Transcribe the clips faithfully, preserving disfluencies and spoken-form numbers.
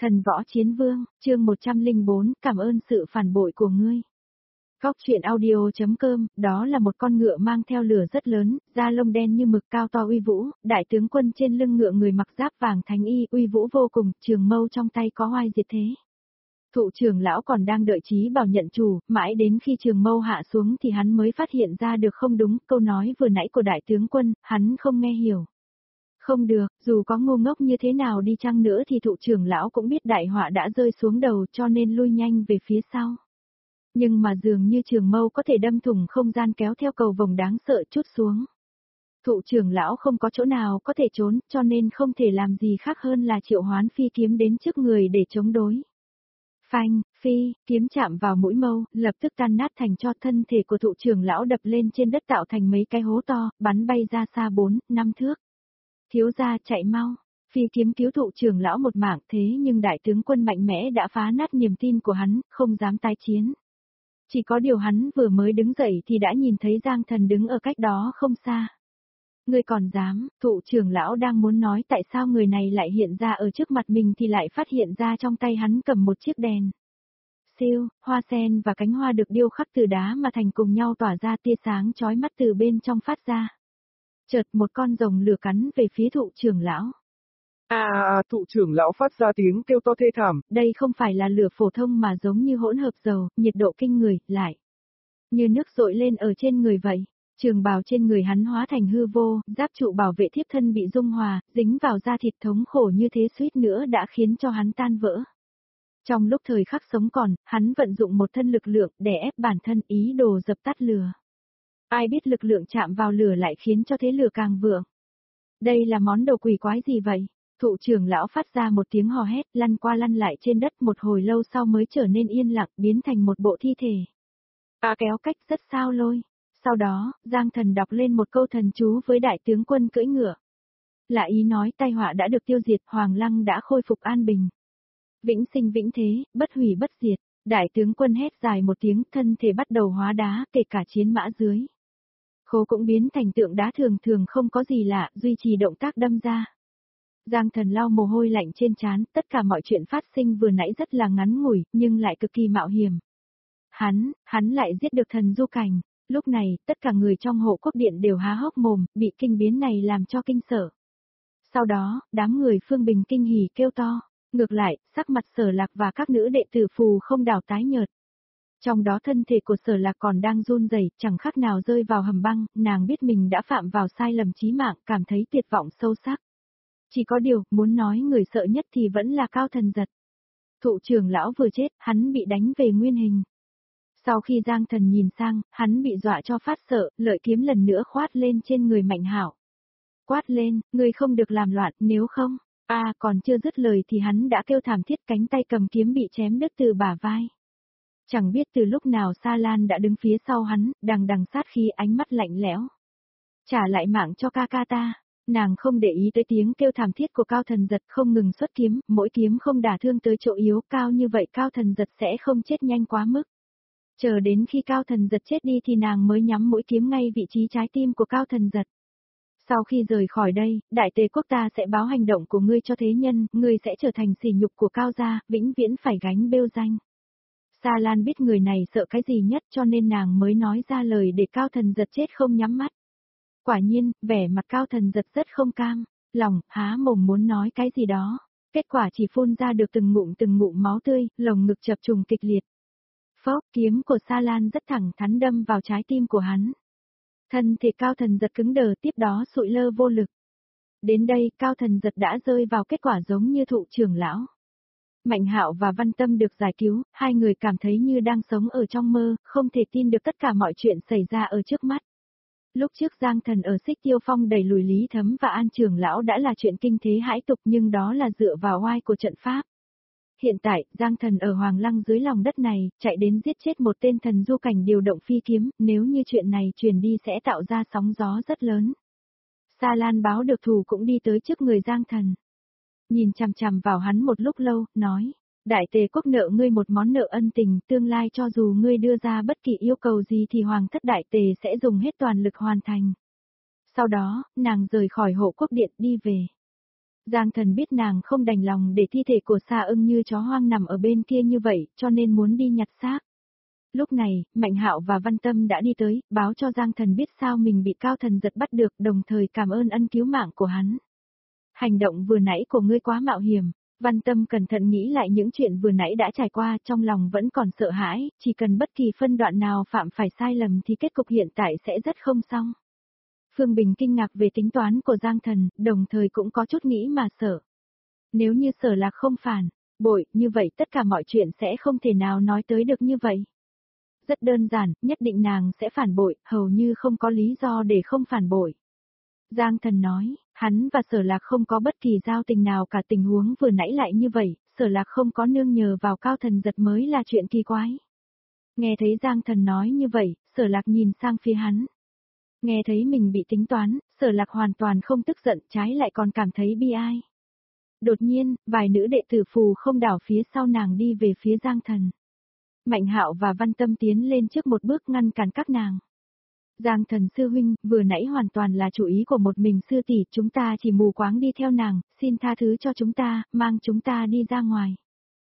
Thần võ chiến vương, chương một trăm lẻ bốn, cảm ơn sự phản bội của ngươi. Góc truyện audio chấm com, đó là một con ngựa mang theo lửa rất lớn, da lông đen như mực cao to uy vũ, đại tướng quân trên lưng ngựa người mặc giáp vàng thánh y, uy vũ vô cùng, trường mâu trong tay có oai diệt thế. Thụ trưởng lão còn đang đợi Chí Bảo nhận chủ, mãi đến khi trường mâu hạ xuống thì hắn mới phát hiện ra được không đúng, câu nói vừa nãy của đại tướng quân, hắn không nghe hiểu. Không được, dù có ngu ngốc như thế nào đi chăng nữa thì thụ trưởng lão cũng biết đại họa đã rơi xuống đầu cho nên lui nhanh về phía sau. Nhưng mà dường như trường mâu có thể đâm thủng không gian kéo theo cầu vồng đáng sợ chút xuống. Thụ trưởng lão không có chỗ nào có thể trốn cho nên không thể làm gì khác hơn là triệu hoán phi kiếm đến trước người để chống đối. Phanh, phi, kiếm chạm vào mũi mâu, lập tức tan nát thành cho thân thể của thụ trưởng lão đập lên trên đất tạo thành mấy cái hố to, bắn bay ra xa bốn, năm thước. Thiếu gia chạy mau, phi kiếm cứu thụ trưởng lão một mạng thế nhưng đại tướng quân mạnh mẽ đã phá nát niềm tin của hắn, không dám tái chiến. Chỉ có điều hắn vừa mới đứng dậy thì đã nhìn thấy Giang Thần đứng ở cách đó không xa. Ngươi còn dám, thụ trưởng lão đang muốn nói tại sao người này lại hiện ra ở trước mặt mình thì lại phát hiện ra trong tay hắn cầm một chiếc đèn. Siêu, hoa sen và cánh hoa được điêu khắc từ đá mà thành cùng nhau tỏa ra tia sáng chói mắt từ bên trong phát ra. Chợt một con rồng lửa cắn về phía thụ trưởng lão. À, à, thụ trưởng lão phát ra tiếng kêu to thê thảm. Đây không phải là lửa phổ thông mà giống như hỗn hợp dầu, nhiệt độ kinh người, lại như nước dội lên ở trên người vậy. Trường bào trên người hắn hóa thành hư vô, giáp trụ bảo vệ thiếp thân bị dung hòa, dính vào da thịt thống khổ như thế suýt nữa đã khiến cho hắn tan vỡ. Trong lúc thời khắc sống còn, hắn vận dụng một thân lực lượng để ép bản thân ý đồ dập tắt lửa. Ai biết lực lượng chạm vào lửa lại khiến cho thế lửa càng vượng. Đây là món đồ quỷ quái gì vậy? Thụ trưởng lão phát ra một tiếng hò hét, lăn qua lăn lại trên đất một hồi lâu sau mới trở nên yên lặng, biến thành một bộ thi thể. À kéo cách rất sao lôi. Sau đó, Giang Thần đọc lên một câu thần chú với đại tướng quân cưỡi ngựa. Là ý nói tai họa đã được tiêu diệt, Hoàng Lăng đã khôi phục an bình. Vĩnh sinh vĩnh thế, bất hủy bất diệt. Đại tướng quân hét dài một tiếng, thân thể bắt đầu hóa đá, kể cả chiến mã dưới. Khố cũng biến thành tượng đá thường thường không có gì lạ, duy trì động tác đâm ra. Giang Thần lau mồ hôi lạnh trên trán, tất cả mọi chuyện phát sinh vừa nãy rất là ngắn ngủi, nhưng lại cực kỳ mạo hiểm. Hắn, hắn lại giết được thần Du Cảnh. Lúc này, tất cả người trong hộ quốc điện đều há hốc mồm, bị kinh biến này làm cho kinh sợ. Sau đó, đám người Phương Bình kinh hỉ kêu to. Ngược lại, sắc mặt Sở Lạc và các nữ đệ tử phù không đảo tái nhợt. Trong đó thân thể của Sở Lạc còn đang run rẩy, chẳng khác nào rơi vào hầm băng, nàng biết mình đã phạm vào sai lầm chí mạng, cảm thấy tuyệt vọng sâu sắc. Chỉ có điều, muốn nói người sợ nhất thì vẫn là Cao Thần Giật. Thụ trưởng lão vừa chết, hắn bị đánh về nguyên hình. Sau khi Giang Thần nhìn sang, hắn bị dọa cho phát sợ, lợi kiếm lần nữa khoát lên trên người Mạnh Hạo. Quát lên, ngươi không được làm loạn, nếu không, a à, còn chưa dứt lời thì hắn đã kêu thảm thiết, cánh tay cầm kiếm bị chém đứt từ bả vai. Chẳng biết từ lúc nào Sa Lan đã đứng phía sau hắn, đằng đằng sát khí, ánh mắt lạnh lẽo. Trả lại mạng cho ca ca ta. Nàng không để ý tới tiếng kêu thảm thiết của Cao Thần Giật, không ngừng xuất kiếm, mỗi kiếm không đả thương tới chỗ yếu, cao như vậy Cao Thần Giật sẽ không chết nhanh quá mức. Chờ đến khi Cao Thần Giật chết đi thì nàng mới nhắm mũi kiếm ngay vị trí trái tim của Cao Thần Giật. Sau khi rời khỏi đây, Đại Tề quốc ta sẽ báo hành động của ngươi cho thế nhân, ngươi sẽ trở thành sỉ nhục của Cao gia, vĩnh viễn phải gánh bêu danh. Sa Lan biết người này sợ cái gì nhất cho nên nàng mới nói ra lời để Cao Thần Giật chết không nhắm mắt. Quả nhiên, vẻ mặt Cao Thần Giật rất không cam, lòng, há mồm muốn nói cái gì đó, kết quả chỉ phun ra được từng ngụm từng ngụm máu tươi, lồng ngực chập trùng kịch liệt. Phốc, kiếm của Sa Lan rất thẳng thắn đâm vào trái tim của hắn. Thân thể Cao Thần Giật cứng đờ, tiếp đó sụi lơ vô lực. Đến đây, Cao Thần Giật đã rơi vào kết quả giống như thụ trưởng lão. Mạnh Hạo và Văn Tâm được giải cứu, hai người cảm thấy như đang sống ở trong mơ, không thể tin được tất cả mọi chuyện xảy ra ở trước mắt. Lúc trước Giang Thần ở Xích Tiêu Phong đẩy lùi Lý Thấm và An trưởng lão đã là chuyện kinh thế hãi tục, nhưng đó là dựa vào oai của trận pháp. Hiện tại, Giang Thần ở Hoàng Lăng dưới lòng đất này, chạy đến giết chết một tên thần Du Cảnh điều động phi kiếm, nếu như chuyện này truyền đi sẽ tạo ra sóng gió rất lớn. Sa Lan báo được thù cũng đi tới trước người Giang Thần. Nhìn chằm chằm vào hắn một lúc lâu, nói, Đại Tề quốc nợ ngươi một món nợ ân tình, tương lai cho dù ngươi đưa ra bất kỳ yêu cầu gì thì Hoàng thất Đại Tề sẽ dùng hết toàn lực hoàn thành. Sau đó, nàng rời khỏi hộ quốc điện đi về. Giang Thần biết nàng không đành lòng để thi thể của Sa Ưng như chó hoang nằm ở bên kia như vậy, cho nên muốn đi nhặt xác. Lúc này, Mạnh Hạo và Văn Tâm đã đi tới, báo cho Giang Thần biết sao mình bị Cao Thần giật bắt được, đồng thời cảm ơn ân cứu mạng của hắn. Hành động vừa nãy của ngươi quá mạo hiểm. Văn Tâm cẩn thận nghĩ lại những chuyện vừa nãy đã trải qua, trong lòng vẫn còn sợ hãi, chỉ cần bất kỳ phân đoạn nào phạm phải sai lầm thì kết cục hiện tại sẽ rất không xong. Phương Bình kinh ngạc về tính toán của Giang Thần, đồng thời cũng có chút nghĩ mà sợ. Nếu như Sở Lạc không phản bội, như vậy tất cả mọi chuyện sẽ không thể nào nói tới được như vậy. Rất đơn giản, nhất định nàng sẽ phản bội, hầu như không có lý do để không phản bội. Giang Thần nói, hắn và Sở Lạc không có bất kỳ giao tình nào cả, tình huống vừa nãy lại như vậy, Sở Lạc không có nương nhờ vào Cao Thần giật mới là chuyện kỳ quái. Nghe thấy Giang Thần nói như vậy, Sở Lạc nhìn sang phía hắn. Nghe thấy mình bị tính toán, Sở Lạc hoàn toàn không tức giận, trái lại còn cảm thấy bi ai. Đột nhiên, vài nữ đệ tử phù không đảo phía sau nàng đi về phía Giang Thần. Mạnh Hạo và Văn Tâm tiến lên trước một bước ngăn cản các nàng. Giang Thần sư huynh, vừa nãy hoàn toàn là chủ ý của một mình sư tỷ, chúng ta chỉ mù quáng đi theo nàng, xin tha thứ cho chúng ta, mang chúng ta đi ra ngoài.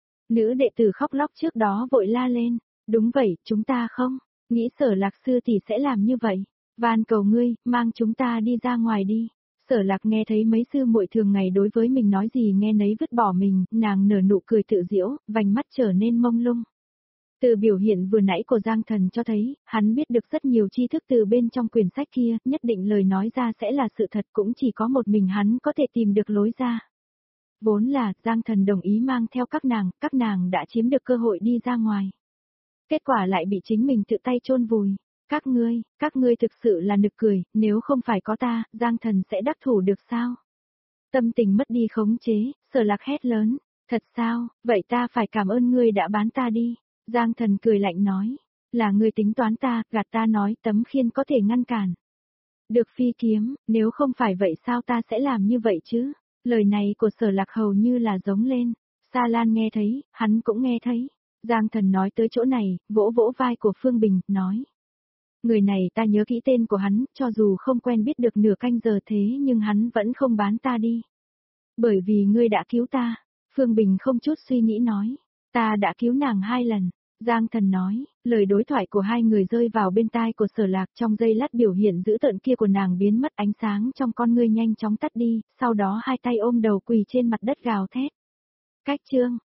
Nữ đệ tử khóc lóc trước đó vội la lên, đúng vậy, chúng ta không, nghĩ Sở Lạc sư tỷ sẽ làm như vậy, van cầu ngươi, mang chúng ta đi ra ngoài đi. Sở Lạc nghe thấy mấy sư muội thường ngày đối với mình nói gì nghe nấy vứt bỏ mình, nàng nở nụ cười tự giễu, vành mắt trở nên mông lung. Từ biểu hiện vừa nãy của Giang Thần cho thấy, hắn biết được rất nhiều tri thức từ bên trong quyển sách kia, nhất định lời nói ra sẽ là sự thật, cũng chỉ có một mình hắn có thể tìm được lối ra. Vốn là, Giang Thần đồng ý mang theo các nàng, các nàng đã chiếm được cơ hội đi ra ngoài. Kết quả lại bị chính mình tự tay chôn vùi. Các ngươi, các ngươi thực sự là nực cười, nếu không phải có ta, Giang Thần sẽ đắc thủ được sao? Tâm tình mất đi khống chế, Sở Lạc hét lớn, thật sao, vậy ta phải cảm ơn ngươi đã bán ta đi. Giang Thần cười lạnh nói, là ngươi tính toán ta, gạt ta nói tấm khiên có thể ngăn cản. Được phi kiếm, nếu không phải vậy sao ta sẽ làm như vậy chứ? Lời này của Sở Lạc hầu như là giống lên. Sa Lan nghe thấy, hắn cũng nghe thấy. Giang Thần nói tới chỗ này, vỗ vỗ vai của Phương Bình, nói. Người này ta nhớ kỹ tên của hắn, cho dù không quen biết được nửa canh giờ thế nhưng hắn vẫn không bán ta đi. Bởi vì ngươi đã cứu ta. Phương Bình không chút suy nghĩ nói. Ta đã cứu nàng hai lần. Giang Thần nói, lời đối thoại của hai người rơi vào bên tai của Sở Lạc, trong giây lát biểu hiện dữ tợn kia của nàng biến mất, ánh sáng trong con ngươi nhanh chóng tắt đi, sau đó hai tay ôm đầu quỳ trên mặt đất gào thét. Cách chương